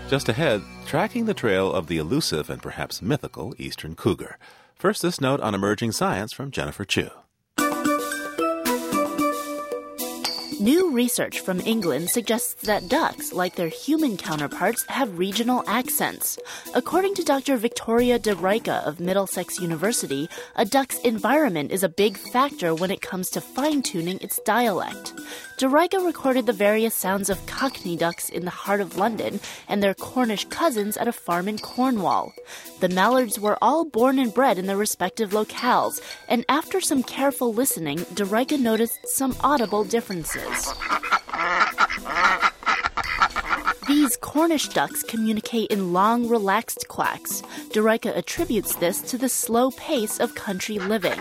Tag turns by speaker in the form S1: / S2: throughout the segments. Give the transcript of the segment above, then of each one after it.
S1: Just ahead, tracking the trail of the elusive and perhaps mythical eastern cougar. First, this note on emerging science from Jennifer Chu.
S2: New research from England suggests that ducks, like their human counterparts, have regional accents. According to Dr. Victoria de Rijke of Middlesex University, a duck's environment is a big factor when it comes to fine-tuning its dialect. De Rijke recorded the various sounds of Cockney ducks in the heart of London and their Cornish cousins at a farm in Cornwall. The mallards were all born and bred in their respective locales, and after some careful listening, De Rijke noticed some audible differences. These Cornish ducks communicate in long, relaxed quacks. De Rijke attributes this to the slow pace of country living.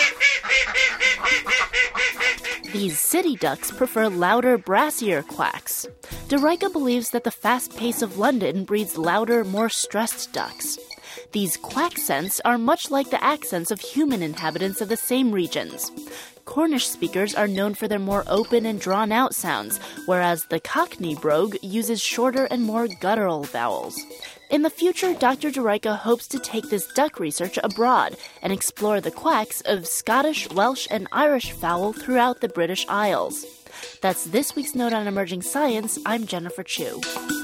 S2: These city ducks prefer louder, brassier quacks. De Rijke believes that the fast pace of London breeds louder, more stressed ducks. These quack scents are much like the accents of human inhabitants of the same regions. Cornish speakers are known for their more open and drawn-out sounds, whereas the Cockney brogue uses shorter and more guttural vowels. In the future, Dr. de Rijke hopes to take this duck research abroad and explore the quacks of Scottish, Welsh, and Irish fowl throughout the British Isles. That's this week's Note on Emerging Science. I'm Jennifer Chu.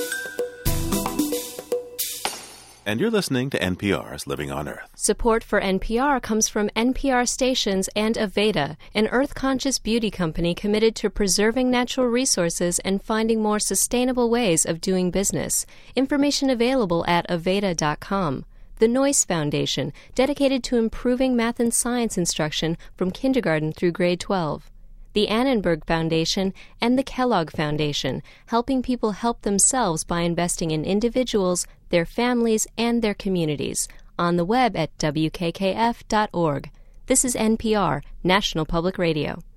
S1: And you're listening to NPR's Living on Earth.
S3: Support for NPR comes from NPR stations and Aveda, an earth-conscious beauty company committed to preserving natural resources and finding more sustainable ways of doing business. Information available at Aveda.com. The Noyce Foundation, dedicated to improving math and science instruction from kindergarten through grade 12. The Annenberg Foundation, and the Kellogg Foundation, helping people help themselves by investing in individuals, their families, and their communities. On the web at wkkf.org. This is NPR, National Public Radio.